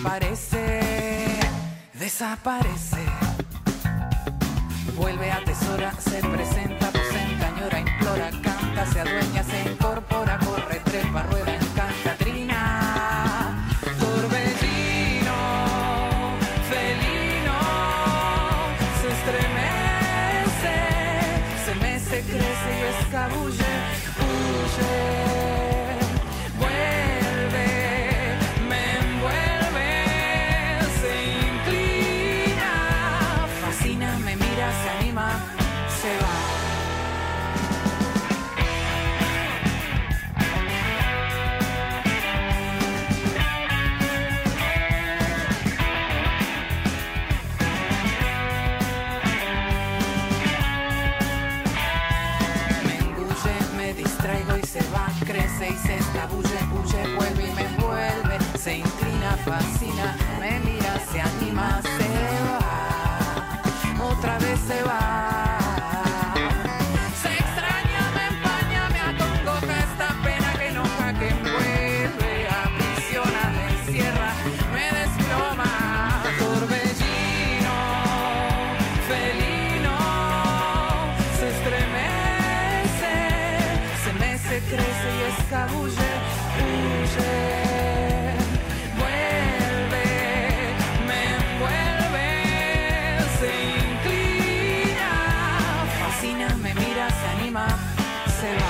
desaparece. Vuelve, atesora, se presenta, posenta, añora, implora, canta, se adueña, se incorpora, corre, trepa, rueda, encanta, trina. Torbellino, felino, se estremece, se mece, crece y escabulle, huye. Y se escabulle, huye, vuelve y me envuelve, se inclina, fascina, me mira, se anima, se va, otra vez se va. Se extraña, me empaña, me acongoja esta pena que enoja, que envuelve, aprisiona, me encierra, me desploma. Torbellino, felino, se estremece, se mece, crece y escabulle, huye, vuelve, me envuelve, se inclina, fascina, me mira, se anima, se va.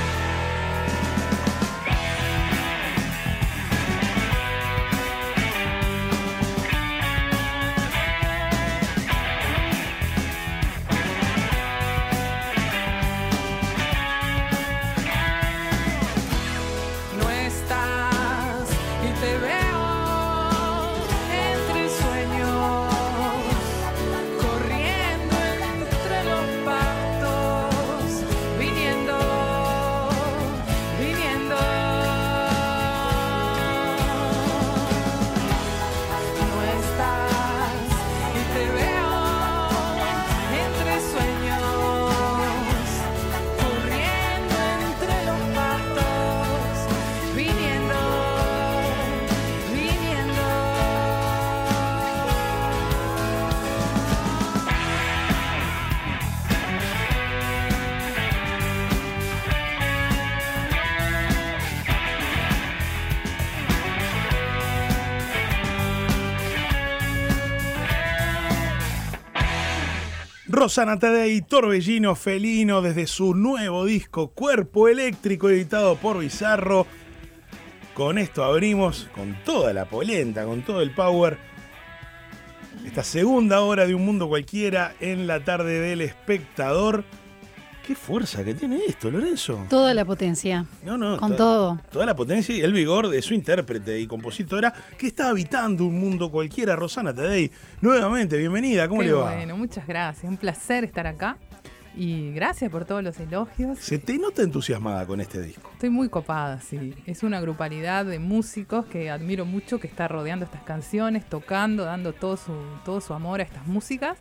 Rosana Tadei, Torbellino Felino, desde su nuevo disco Cuerpo Eléctrico, editado por Bizarro. Con esto abrimos con toda la polenta, con todo el power, esta segunda hora de Un Mundo Cualquiera en la tarde del espectador. Qué fuerza que tiene esto, Lorenzo. Toda la potencia. Con todo. Toda la potencia y el vigor de su intérprete y compositora que está habitando un mundo cualquiera, Rosana Tadei. Nuevamente, bienvenida, ¿cómo le va? Bueno, muchas gracias. Un placer estar acá. Y gracias por todos los elogios. Se te nota entusiasmada con este disco. Estoy muy copada, sí. Es una grupalidad de músicos que admiro mucho, que está rodeando estas canciones, tocando, dando todo su amor a estas músicas.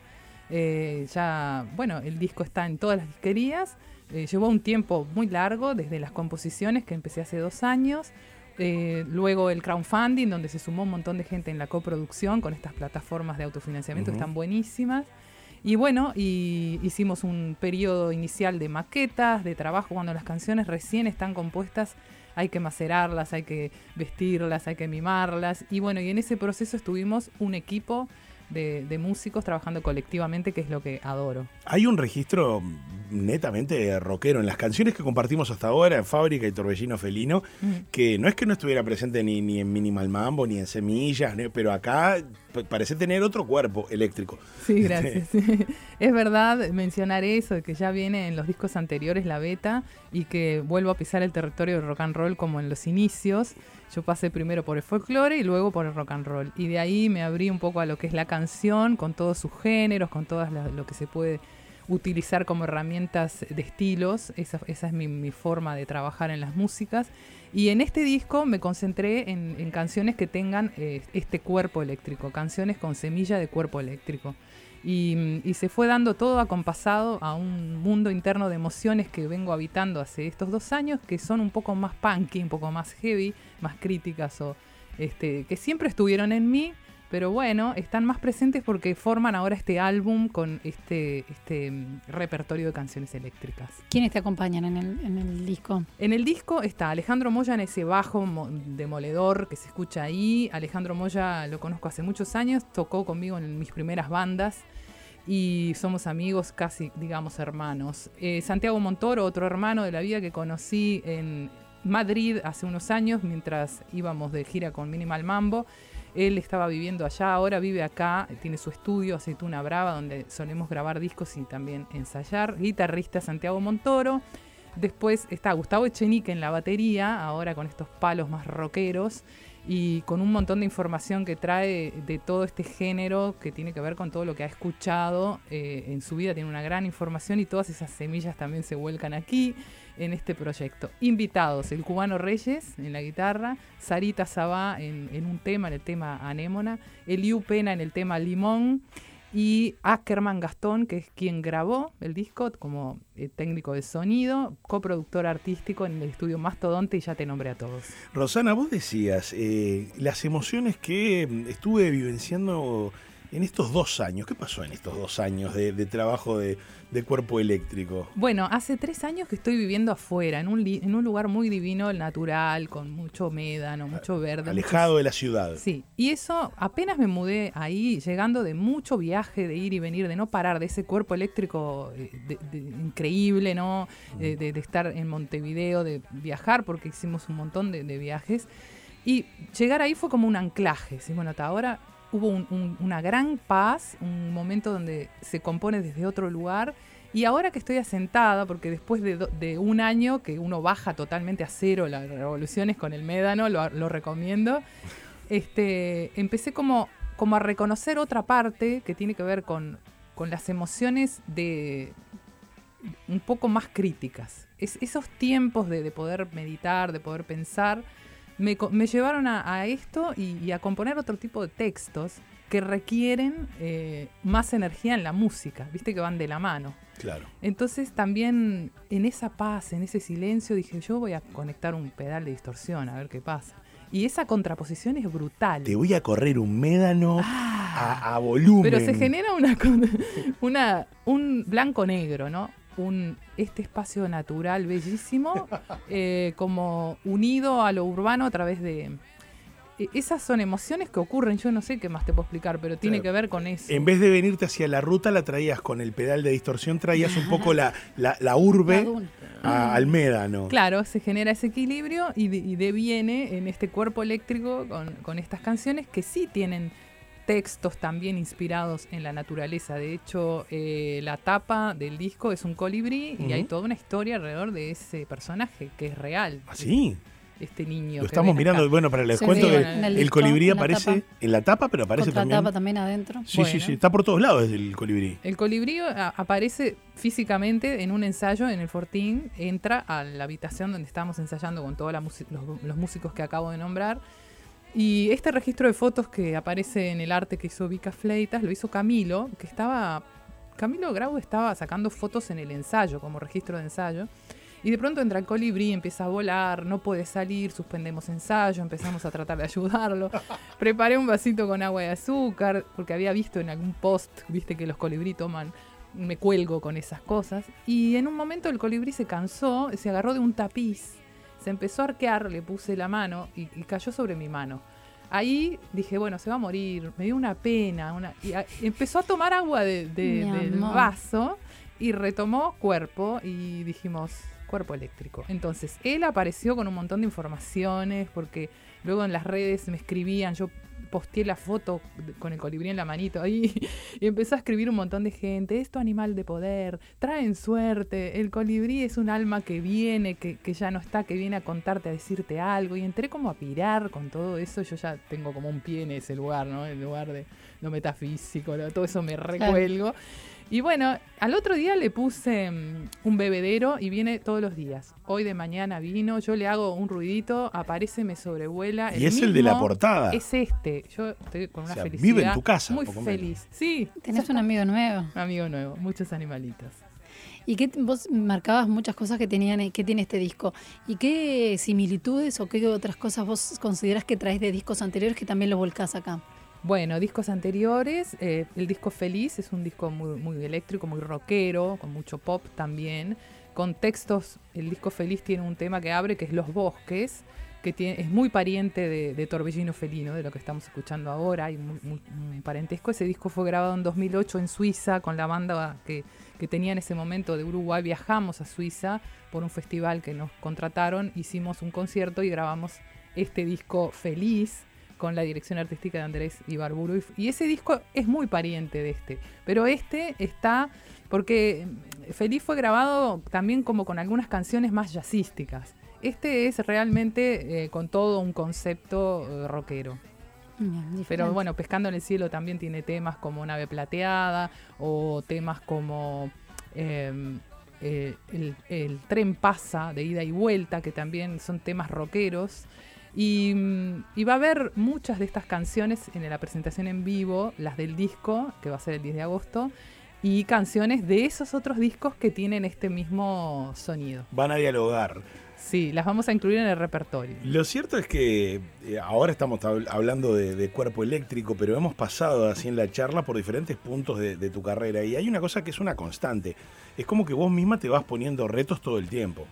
El disco está en todas las disquerías. Llevó un tiempo muy largo, desde las composiciones, que empecé hace 2 años. Luego el crowdfunding, donde se sumó un montón de gente en la coproducción con estas plataformas de autofinanciamiento que están buenísimas. Y bueno, hicimos un periodo inicial de maquetas, de trabajo. Cuando las canciones recién están compuestas, hay que macerarlas, hay que vestirlas, hay que mimarlas. Y bueno, y en ese proceso estuvimos un equipo de músicos trabajando colectivamente, que es lo que adoro. Hay un registro netamente rockero en las canciones que compartimos hasta ahora, en Fábrica y Torbellino Felino, que no es que no estuviera presente ni en Minimal Mambo, ni en Semillas, pero acá parece tener otro cuerpo eléctrico. Sí, gracias. Es verdad mencionar eso, de que ya viene en los discos anteriores la beta y que vuelvo a pisar el territorio del rock and roll como en los inicios. Yo pasé primero por el folclore y luego por el rock and roll. Y de ahí me abrí un poco a lo que es la canción, con todos sus géneros, con todo lo que se puede utilizar como herramientas de estilos. Esa es mi forma de trabajar en las músicas. Y en este disco me concentré en canciones que tengan este cuerpo eléctrico, canciones con semilla de cuerpo eléctrico. Y se fue dando todo acompasado a un mundo interno de emociones que vengo habitando hace estos 2 años, que son un poco más punky, un poco más heavy, más críticas que siempre estuvieron en mí, pero bueno, están más presentes porque forman ahora este álbum con este repertorio de canciones eléctricas. ¿Quiénes te acompañan en el disco? En el disco está Alejandro Moya en ese bajo demoledor que se escucha ahí. Alejandro Moya lo conozco hace muchos años, tocó conmigo en mis primeras bandas y somos amigos, casi digamos hermanos. Santiago Montoro, otro hermano de la vida que conocí en Madrid hace unos años mientras íbamos de gira con Minimal Mambo. Él estaba viviendo allá, ahora vive acá, tiene su estudio Aceituna Brava, donde solemos grabar discos y también ensayar. Guitarrista Santiago Montoro. Después está Gustavo Echenique en la batería, ahora con estos palos más rockeros y con un montón de información que trae de todo este género que tiene que ver con todo lo que ha escuchado en su vida. Tiene una gran información y todas esas semillas también se vuelcan aquí en este proyecto. Invitados, el Cubano Reyes en la guitarra, Sarita Sabá en el tema Anémona, Eliu Pena en el tema Limón y Ackerman Gastón, que es quien grabó el disco como técnico de sonido, coproductor artístico en el estudio Mastodonte, y ya te nombré a todos. Rosana, vos decías las emociones que estuve vivenciando en estos 2 años. ¿Qué pasó en estos 2 años de trabajo de Cuerpo Eléctrico? Bueno, hace 3 años que estoy viviendo afuera, en un lugar muy divino, natural, con mucho médano, mucho verde. Alejado de la ciudad. Sí, y eso apenas me mudé ahí, llegando de mucho viaje, de ir y venir, de no parar, de ese cuerpo eléctrico increíble, ¿no? De estar en Montevideo, de viajar, porque hicimos un montón de viajes. Y llegar ahí fue como un anclaje. ¿Sí? Bueno, hasta ahora hubo una gran paz, un momento donde se compone desde otro lugar. Y ahora que estoy asentada, porque después de un año que uno baja totalmente a cero las revoluciones con el médano, lo recomiendo, empecé como a reconocer otra parte que tiene que ver con las emociones un poco más críticas. Esos tiempos de poder meditar, de poder pensar, me llevaron a esto y a componer otro tipo de textos que requieren más energía en la música, viste que van de la mano. Claro. Entonces también en esa paz, en ese silencio, dije yo voy a conectar un pedal de distorsión a ver qué pasa. Y esa contraposición es brutal. Te voy a correr un médano a volumen. Pero se genera un blanco-negro, ¿no? Este espacio natural bellísimo, como unido a lo urbano a través de... Esas son emociones que ocurren, yo no sé qué más te puedo explicar, pero tiene que ver con eso. En vez de venirte hacia la ruta, la traías con el pedal de distorsión, traías un poco la urbe al médano. Claro, se genera ese equilibrio y deviene en este cuerpo eléctrico con estas canciones que sí tienen textos también inspirados en la naturaleza. De hecho, la tapa del disco es un colibrí y hay toda una historia alrededor de ese personaje que es real. ¿Ah, sí? Este niño. Lo estamos mirando, acá. bueno, les cuento que el colibrí aparece en la tapa, pero aparece también. Tapa también adentro. Sí, bueno. Sí, está por todos lados el colibrí. El colibrí aparece físicamente en un ensayo en el Fortín, entra a la habitación donde estábamos ensayando con todos los músicos que acabo de nombrar. Y este registro de fotos que aparece en el arte que hizo Vika Fleitas lo hizo Camilo, Camilo Grau estaba sacando fotos en el ensayo, como registro de ensayo. Y de pronto entra el colibrí, empieza a volar, no puede salir, suspendemos ensayo, empezamos a tratar de ayudarlo. Preparé un vasito con agua y azúcar, porque había visto en algún post, viste que los colibrí toman, me cuelgo con esas cosas. Y en un momento el colibrí se cansó, se agarró de un tapiz, se empezó a arquear, le puse la mano y cayó sobre mi mano. Ahí dije, bueno, se va a morir, me dio una pena. Y empezó a tomar agua del vaso y retomó cuerpo y dijimos... Cuerpo eléctrico. Entonces, él apareció con un montón de informaciones, porque luego en las redes me escribían, yo posteé la foto con el colibrí en la manito ahí, y empezó a escribir un montón de gente, es tu animal de poder, traen suerte, el colibrí es un alma que viene, que ya no está, que viene a contarte, a decirte algo, y entré como a pirar con todo eso. Yo ya tengo como un pie en ese lugar, ¿no? El lugar de lo metafísico, todo eso me recuelgo. Y bueno, al otro día le puse un bebedero y viene todos los días. Hoy de mañana vino, yo le hago un ruidito, aparece, me sobrevuela. Y es el de la portada. Es yo estoy con una felicidad. Vive en tu casa. Muy feliz. Sí. Tenés un amigo nuevo. Un amigo nuevo, muchos animalitos. ¿Y qué vos marcabas muchas cosas que tiene este disco? ¿Y qué similitudes o qué otras cosas vos considerás que traes de discos anteriores que también lo volcás acá? Bueno, discos anteriores, el disco Feliz es un disco muy, muy eléctrico, muy rockero, con mucho pop también, con textos. El disco Feliz tiene un tema que abre, que es Los Bosques, que es muy pariente de Torbellino Felino, de lo que estamos escuchando ahora, hay un parentesco. Ese disco fue grabado en 2008 en Suiza, con la banda que tenía en ese momento de Uruguay. Viajamos a Suiza por un festival que nos contrataron, hicimos un concierto y grabamos este disco Feliz, con la dirección artística de Andrés Ibarburu. Y ese disco es muy pariente de este. Pero este está, porque Feliz fue grabado también como con algunas canciones más jazzísticas. Este es realmente con todo un concepto rockero. Pero bueno, Pescando en el Cielo también tiene temas como Nave Plateada o temas como el Tren Pasa, de ida y vuelta, que también son temas rockeros. Y va a haber muchas de estas canciones en la presentación en vivo, las del disco, que va a ser el 10 de agosto, y canciones de esos otros discos que tienen este mismo sonido. Van a dialogar. Sí, las vamos a incluir en el repertorio. Lo cierto es que ahora estamos hablando de Cuerpo Eléctrico, pero hemos pasado así en la charla por diferentes puntos de tu carrera, y hay una cosa que es una constante. Es como que vos misma te vas poniendo retos todo el tiempo.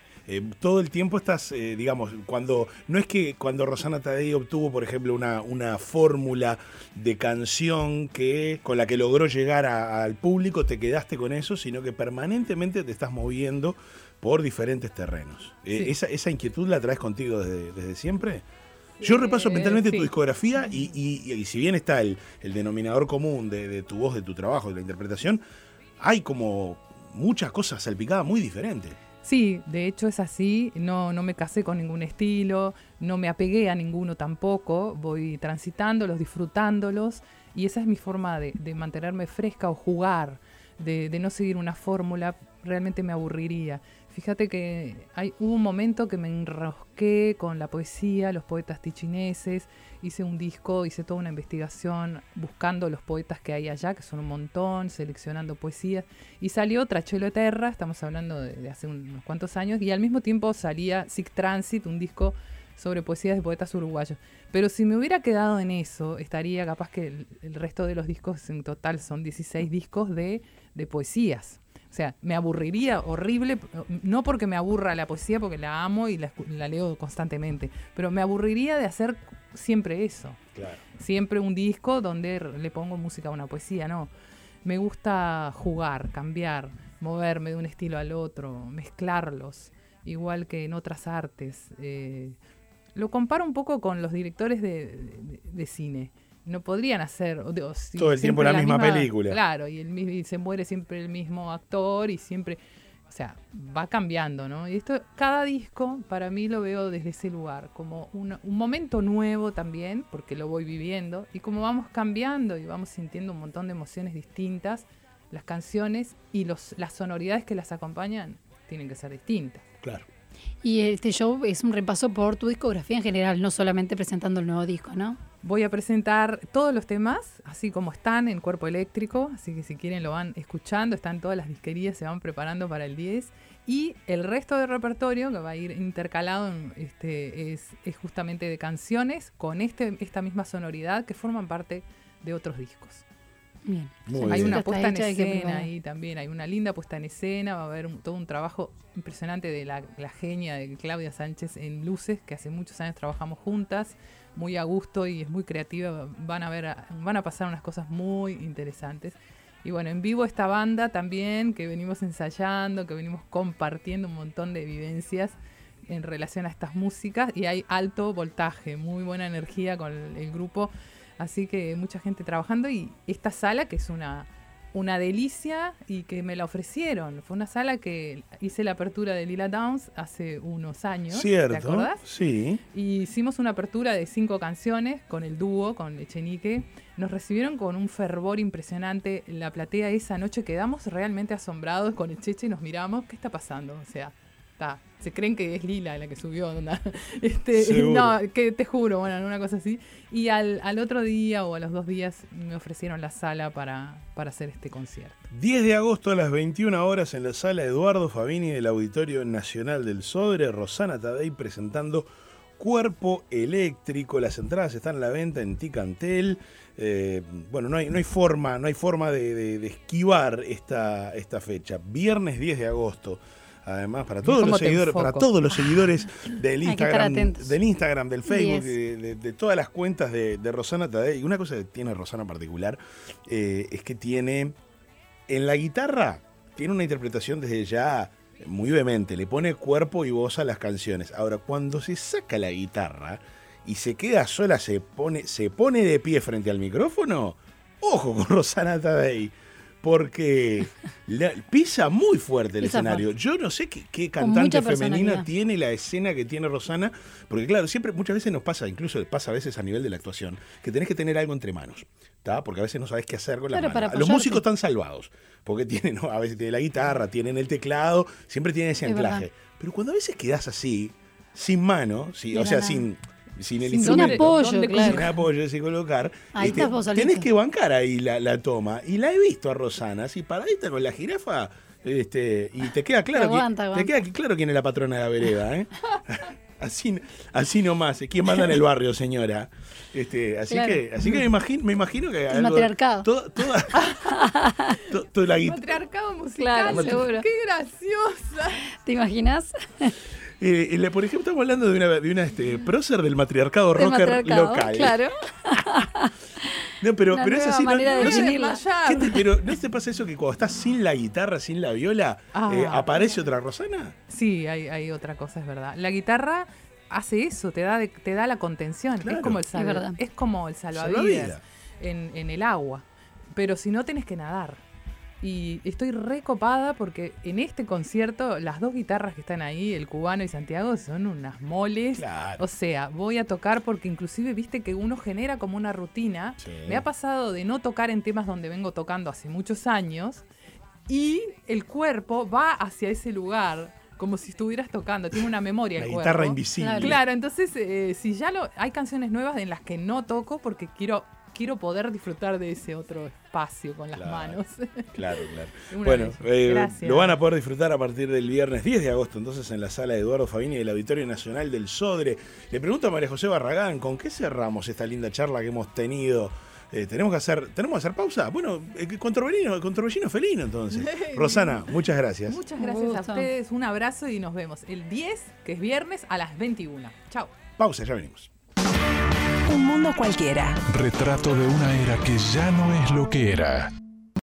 Todo el tiempo estás, digamos, no es que cuando Rosana Tadei obtuvo, por ejemplo, una fórmula de canción con la que logró llegar al público, te quedaste con eso, sino que permanentemente te estás moviendo por diferentes terrenos. Sí. ¿Esa inquietud la traes contigo desde siempre? Yo repaso mentalmente sí. tu discografía y si bien está el denominador común de tu voz, de tu trabajo, de la interpretación, hay como muchas cosas salpicadas muy diferentes. Sí, de hecho es así, no me casé con ningún estilo, no me apegué a ninguno tampoco, voy transitándolos, disfrutándolos, y esa es mi forma de mantenerme fresca o jugar, de no seguir una fórmula, realmente me aburriría. Fíjate que hubo un momento que me enrosqué con la poesía, los poetas tichineses, hice un disco, hice toda una investigación buscando los poetas que hay allá, que son un montón, seleccionando poesías, y salió Trachelo Terra, estamos hablando de hace unos cuantos años, y al mismo tiempo salía Sic Transit, un disco sobre poesías de poetas uruguayos. Pero si me hubiera quedado en eso, estaría capaz que el resto de los discos, en total son 16 discos de poesías. O sea, me aburriría horrible, no porque me aburra la poesía, porque la amo y la leo constantemente, pero me aburriría de hacer siempre eso. Claro. Siempre un disco donde le pongo música a una poesía, no. Me gusta jugar, cambiar, moverme de un estilo al otro, mezclarlos, igual que en otras artes. Lo comparo un poco con los directores de cine. No podrían hacer todo el tiempo la misma película. Claro, y se muere siempre el mismo actor y siempre, o sea, va cambiando, ¿no? Y cada disco para mí lo veo desde ese lugar, como un momento nuevo también, porque lo voy viviendo, y como vamos cambiando y vamos sintiendo un montón de emociones distintas, las canciones y las sonoridades que las acompañan tienen que ser distintas. Claro. Y este show es un repaso por tu discografía en general, no solamente presentando el nuevo disco, ¿no? Voy a presentar todos los temas, así como están en Cuerpo Eléctrico, así que si quieren lo van escuchando, están todas las disquerías, se van preparando para el 10. Y el resto del repertorio, que va a ir intercalado, es justamente de canciones con esta misma sonoridad que forman parte de otros discos. Bien. Hay una Está puesta en hecha, hay que escena preparar. ahí también, hay una linda puesta en escena, va a haber todo un trabajo impresionante de la genia de Claudia Sánchez en luces, que hace muchos años trabajamos juntas, muy a gusto y es muy creativa, van a pasar unas cosas muy interesantes. Y bueno, en vivo esta banda también, que venimos ensayando, que venimos compartiendo un montón de vivencias en relación a estas músicas, y hay alto voltaje, muy buena energía con el grupo. Así que mucha gente trabajando, y esta sala que es una delicia y que me la ofrecieron. Fue una sala que hice la apertura de Lila Downs hace unos años. ¿Cierto? ¿Te acordás? Sí. Y hicimos una apertura de 5 canciones con el dúo, con Echenique. Nos recibieron con un fervor impresionante. La platea esa noche quedamos realmente asombrados con el Cheche y nos miramos. ¿Qué está pasando? O sea, se creen que es Lila la que subió, onda. Seguro. No, que te juro, bueno, una cosa así. Y al otro día o a los 2 días me ofrecieron la sala para hacer este concierto. 10 de agosto a las 21 horas en la sala Eduardo Fabini del Auditorio Nacional del Sodre, Rosana Tadei presentando Cuerpo Eléctrico. Las entradas están a la venta en Ticantel. Bueno, no hay forma de esquivar esta fecha. Viernes 10 de agosto. Además, para todos los seguidores del Instagram, del Facebook, de todas las cuentas de Rosana Tadei. Una cosa que tiene Rosana particular es que tiene en la guitarra, tiene una interpretación desde ya muy vehemente, le pone cuerpo y voz a las canciones. Ahora, cuando se saca la guitarra y se queda sola, se pone de pie frente al micrófono, ojo con Rosana Tadei, porque pisa muy fuerte el escenario. Fuerte. Yo no sé qué cantante femenina tiene la escena que tiene Rosana, porque claro, muchas veces nos pasa, incluso pasa a veces a nivel de la actuación, que tenés que tener algo entre manos, ¿tá? Porque a veces no sabés qué hacer con las manos. Los músicos están salvados, porque tienen, ¿no? A veces tienen la guitarra, tienen el teclado, siempre tienen ese anclaje. Verdad. Pero cuando a veces quedás así, sin mano, o sea, sin el sin instrumento, apoyo, claro. sin apoyo, sin colocar, Ahí estás vos solito. tenés que bancar ahí la toma. Y la he visto a Rosana así paradita con la jirafa, y te queda claro te queda claro quién es la patrona de la vereda, ¿eh? Así nomás. ¿Quién manda en el barrio, señora? Así Claro. que me imagino que El matriarcado. Toda la guitarra. Matriarcado musical. Claro, seguro. ¡Qué graciosa! ¿Te imaginas? Por ejemplo, estamos hablando de una prócer del matriarcado Del rocker matriarcado, local. Claro. No, pero Una es nueva así. manera de No definirla. pero ¿no te pasa eso que cuando estás sin la guitarra, sin la viola, aparece otra Rosana? Sí, hay otra cosa, es verdad. La guitarra hace eso, te da la contención. Claro. Es como el verdad. es como el salvavidas en el agua. Pero si no, tenés que nadar. Y estoy recopada porque en este concierto las 2 guitarras que están ahí, el cubano y Santiago, son unas moles. Claro. O sea, voy a tocar porque inclusive viste que uno genera como una rutina. Sí. Me ha pasado de no tocar en temas donde vengo tocando hace muchos años y el cuerpo va hacia ese lugar como si estuvieras tocando. Tiene una memoria el La cuerpo. guitarra invisible. Claro, entonces si hay canciones nuevas en las que no toco porque quiero poder disfrutar de ese otro espacio con las manos. Claro. Una Bueno, Gracias. lo van a poder disfrutar a partir del viernes 10 de agosto, entonces en la sala de Eduardo Fabini del Auditorio Nacional del Sodre. Le pregunto a María José Barragán, ¿con qué cerramos esta linda charla que hemos tenido? ¿Tenemos que hacer pausa? Bueno, con Torbellino felino, entonces. Rosana, muchas gracias. Muchas gracias a ustedes. Un abrazo y nos vemos el 10, que es viernes, a las 21. Chao. Pausa, ya venimos. Un mundo cualquiera. Retrato de una era que ya no es lo que era.